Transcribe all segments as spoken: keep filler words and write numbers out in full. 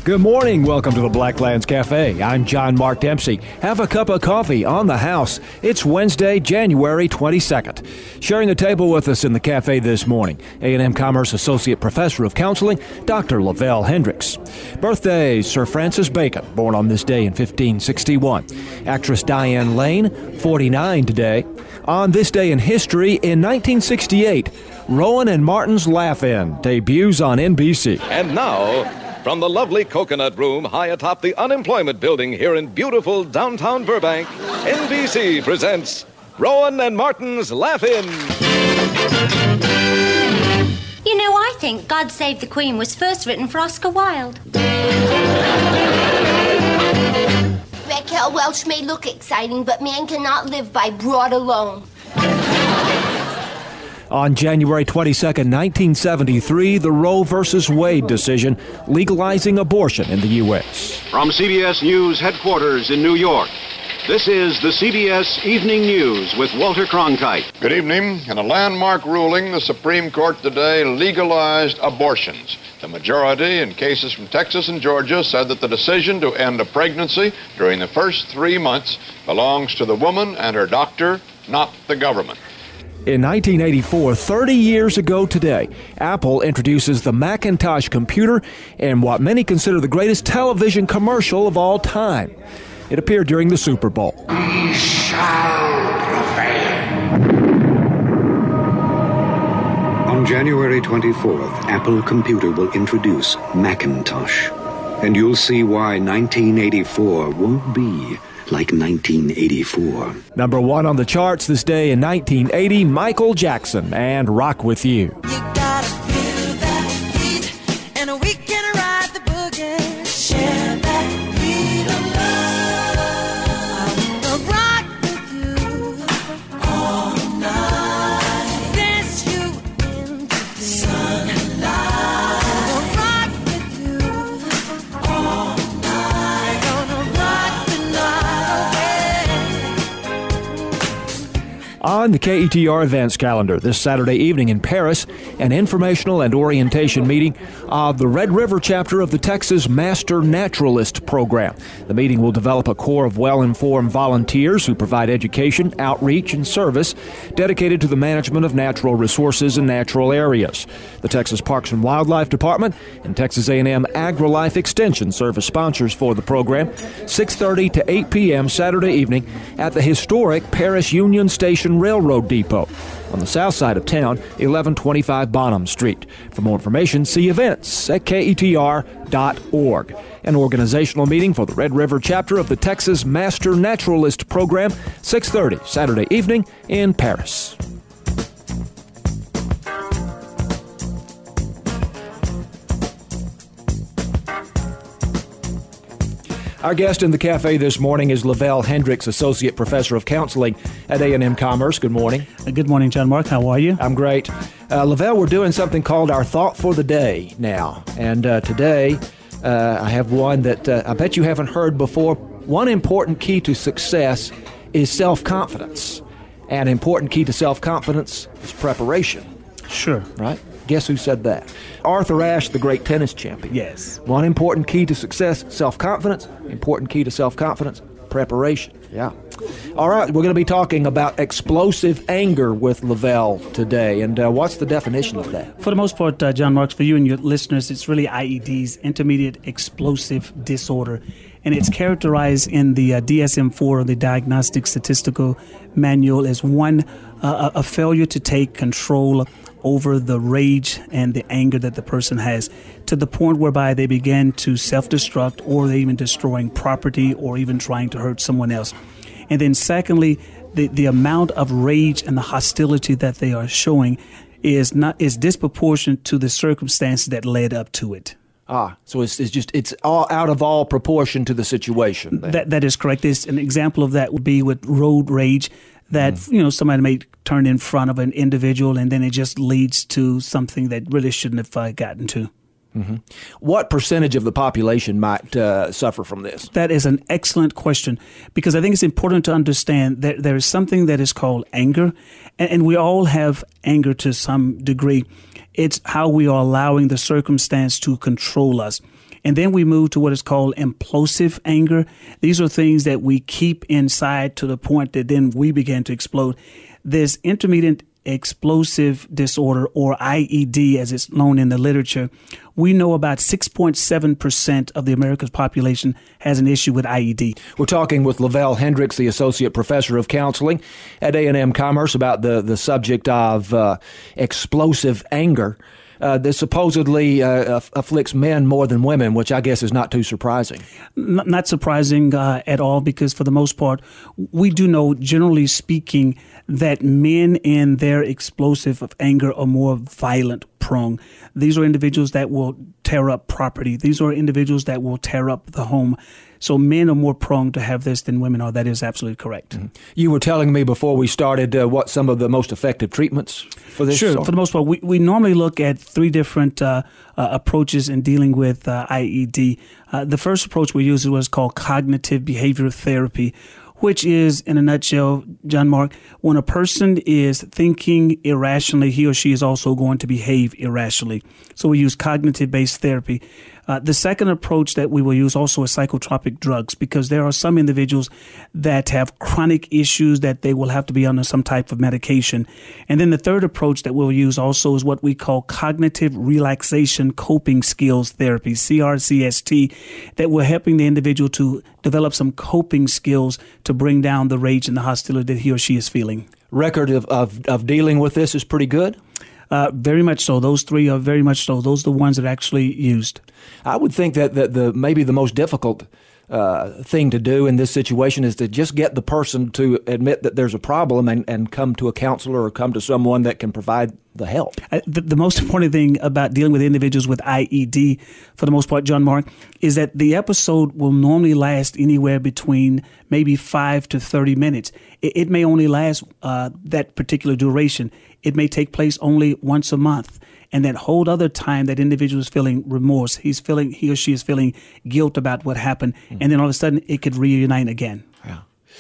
Good morning. Welcome to the Blacklands Cafe. I'm John Mark Dempsey. Have a cup of coffee on the house. It's Wednesday, January twenty-second. Sharing the table with us in the cafe this morning, A and M Commerce Associate Professor of Counseling, Doctor Lavelle Hendricks. Birthdays: Sir Francis Bacon, born on this day in fifteen sixty-one. Actress Diane Lane, forty-nine today. On this day in history, in nineteen sixty-eight, Rowan and Martin's Laugh-In debuts on N B C. And now, from the lovely Coconut Room high atop the unemployment building here in beautiful downtown Burbank, N B C presents Rowan and Martin's Laugh-In. You know, I think God Save the Queen was first written for Oscar Wilde. Raquel Welch may look exciting, but man cannot live by broad alone. On January twenty-second, nineteen seventy-three, the Roe versus Wade decision legalizing abortion in the U S From C B S News headquarters in New York, this is the C B S Evening News with Walter Cronkite. Good evening. In a landmark ruling, the Supreme Court today legalized abortions. The majority in cases from Texas and Georgia said that the decision to end a pregnancy during the first three months belongs to the woman and her doctor, not the government. In nineteen eighty-four, thirty years ago today, Apple introduces the Macintosh computer in what many consider the greatest television commercial of all time. It appeared during the Super Bowl. We shall prevail. On January twenty-fourth, Apple Computer will introduce Macintosh. And you'll see why nineteen eighty-four won't be like nineteen eighty-four. Number one on the charts this day in nineteen eighty, Michael Jackson and Rock With You. You gotta feel that heat, and we can ride the boogie, share that beat of love. I wanna rock with you all night, dance you into the sunlight. I wanna rock with you all night, gonna rock the night away. On the K E T R events calendar this Saturday evening in Paris, an informational and orientation meeting of the Red River chapter of the Texas Master Naturalist Program. The meeting will develop a core of well-informed volunteers who provide education, outreach, and service dedicated to the management of natural resources and natural areas. The Texas Parks and Wildlife Department and Texas A and M AgriLife Extension serve as sponsors for the program. six thirty to eight p.m. Saturday evening at the historic Paris Union Station Railroad Depot on the south side of town, eleven twenty-five Bonham Street. For more information, see events at K E T R dot org. An organizational meeting for the Red River chapter of the Texas Master Naturalist Program, six thirty Saturday evening in Paris. Our guest in the cafe this morning is Lavelle Hendricks, Associate Professor of Counseling at A and M Commerce. Good morning. Good morning, John Mark. How are you? I'm great. Uh, Lavelle, we're doing something called our Thought for the Day now. And uh, today uh, I have one that uh, I bet you haven't heard before. One important key to success is self-confidence. An important key to self-confidence is preparation. Sure. Right? Guess who said that? Arthur Ashe, the great tennis champion. Yes. One important key to success, self-confidence. Important key to self-confidence, preparation. Yeah. All right, we're going to be talking about explosive anger with Lavelle today. And uh, what's the definition of that? For the most part, uh, John Marks, for you and your listeners, it's really I E Ds, Intermediate Explosive Disorder. And it's characterized in the uh, D S M four, the Diagnostic Statistical Manual, as one, uh, a failure to take control over the rage and the anger that the person has, to the point whereby they begin to self-destruct, or they even destroying property, or even trying to hurt someone else. And then secondly, the, the amount of rage and the hostility that they are showing is not is disproportionate to the circumstances that led up to it. Ah, so it's, it's just, it's all out of all proportion to the situation. Then. That That is correct. This, an example of that would be with road rage, that, mm. you know, somebody may turn in front of an individual and then it just leads to something that really shouldn't have uh, gotten to. Mm-hmm. What percentage of the population might uh, suffer from this? That is an excellent question, because I think it's important to understand that there is something that is called anger, and, and we all have anger to some degree. It's how we are allowing the circumstance to control us. And then we move to what is called implosive anger. These are things that we keep inside to the point that then we begin to explode. This intermediate explosive disorder, or I E D as it's known in the literature, we know about six point seven percent of the America's population has an issue with I E D. We're talking with Lavelle Hendricks, the Associate Professor of Counseling at A and M Commerce, about the, the subject of uh, explosive anger. Uh, that supposedly uh, afflicts men more than women, which I guess is not too surprising. Not, not surprising uh, at all, because for the most part, we do know, generally speaking, that men in their explosive of anger are more violent prone. These are individuals that will tear up property. These are individuals that will tear up the home. So men are more prone to have this than women are. That is absolutely correct. Mm-hmm. You were telling me before we started uh, what some of the most effective treatments for this Sure. are? For the most part, we, we normally look at three different uh, uh, approaches in dealing with uh, I E D. Uh, the first approach we use is what's called cognitive behavioral therapy, which is, in a nutshell, John Mark, when a person is thinking irrationally, he or she is also going to behave irrationally. So we use cognitive-based therapy. Uh, the second approach that we will use also is psychotropic drugs, because there are some individuals that have chronic issues that they will have to be under some type of medication. And then the third approach that we'll use also is what we call cognitive relaxation coping skills therapy, C R C S T, that we're helping the individual to develop some coping skills to bring down the rage and the hostility that he or she is feeling. Record of, of, of dealing with this is pretty good? Uh, very much so. Those three are very much so. Those are the ones that are actually used. I would think that, that the maybe the most difficult uh, thing to do in this situation is to just get the person to admit that there's a problem and, and come to a counselor or come to someone that can provide the help. Uh, the, the most important thing about dealing with individuals with I E D, for the most part, John Mark, is that the episode will normally last anywhere between maybe five to thirty minutes. It, it may only last uh, that particular duration. It may take place only once a month. And that whole other time, that individual is feeling remorse. He's feeling, he or she is feeling guilt about what happened. Mm-hmm. And then all of a sudden, it could reunite again. Yeah.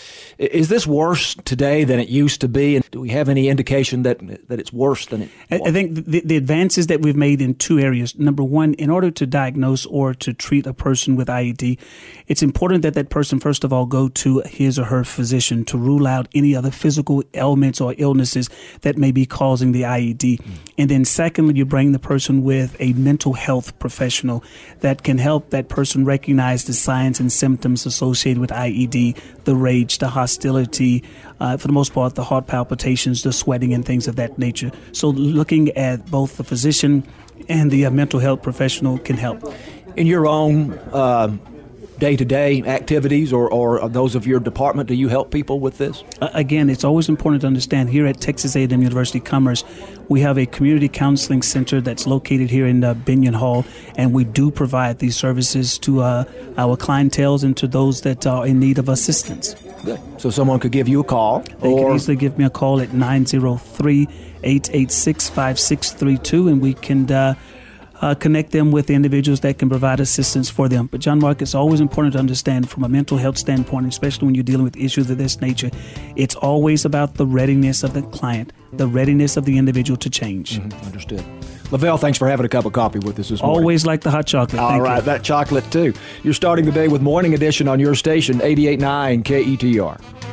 Is this worse today than it used to be? And do we have any indication that that it's worse than it was? I think the, the advances that we've made in two areas. Number one, in order to diagnose or to treat a person with I E D, it's important that that person, first of all, go to his or her physician to rule out any other physical ailments or illnesses that may be causing the I E D. Mm. And then secondly, you bring the person with a mental health professional that can help that person recognize the signs and symptoms associated with I E D, the rage, the hostility, uh, for the most part, the heart palpitations, the sweating, and things of that nature. So looking at both the physician and the uh, mental health professional can help. In your own uh, day-to-day activities or, or those of your department, do you help people with this? Uh, again, it's always important to understand here at Texas A and M University Commerce, we have a community counseling center that's located here in uh, Binion Hall, and we do provide these services to uh, our clientele and to those that are in need of assistance. Good. So someone could give you a call? They or... can easily give me a call at nine zero three, eight eight six, five six three two, and we can uh, uh, connect them with the individuals that can provide assistance for them. But John Mark, it's always important to understand from a mental health standpoint, especially when you're dealing with issues of this nature, it's always about the readiness of the client, the readiness of the individual to change. Mm-hmm. Understood. Lavelle, thanks for having a cup of coffee with us this morning. Always like the hot chocolate. All Thank right, you. that chocolate too. You're starting the day with Morning Edition on your station, eighty-eight point nine K E T R.